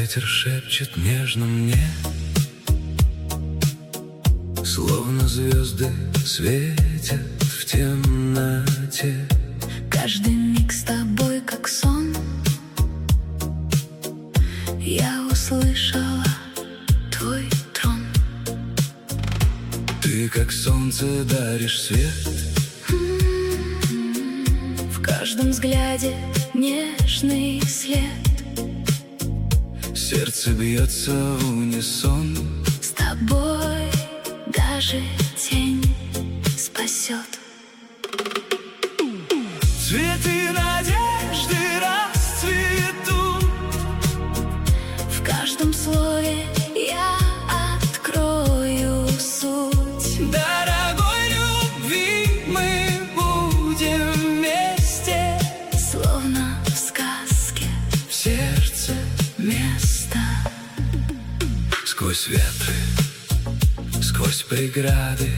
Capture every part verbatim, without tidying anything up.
Ветер шепчет нежно мне, словно звезды светят в темноте. Каждый миг с тобой как сон. Я услышала твой трон. Ты как солнце даришь свет. В каждом взгляде нежный след. Сердце бьется в унисон. С тобой даже тень спасет. Цветы надежды расцветут. В каждом слове я открою суть. Дорогой любви мы будем вместе, Словно в сказке в сердце место. сквозь ветры, сквозь преграды.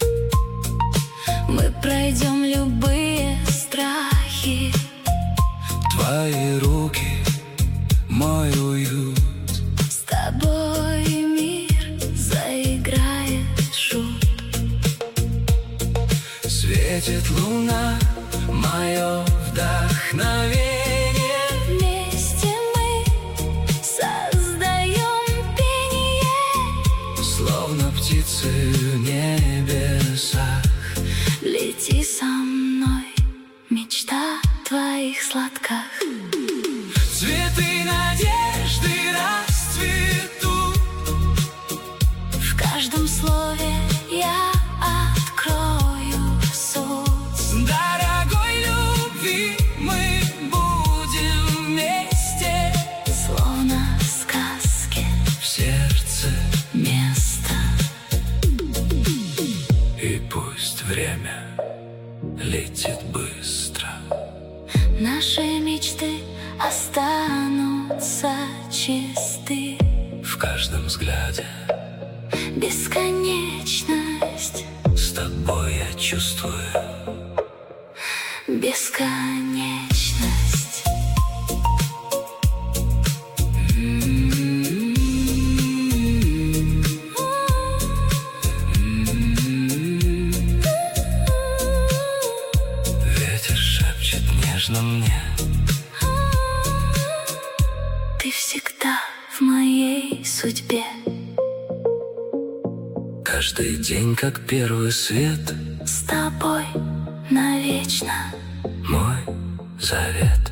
Мы пройдем любые страхи. Твои руки, мой уют. С тобой мир заиграет шут. Светит луна, мое вдохновение. Вместе мы создаем пение. Словно птицы в небесах. Лети со мной, мечта твоих сладках. Цветы надежды расцветут. В каждом слове я открою суть. Дорогой любви мы будем вместе, Словно в сказке в сердце. место. И пусть время летит быстро. Наши мечты останутся чисты. В каждом взгляде Бесконечность, с тобой я чувствую. бесконечность. Ветер шепчет нежно мне. Ты всегда в моей судьбе. Каждый день как первый свет. С тобой навечно. Мой завет.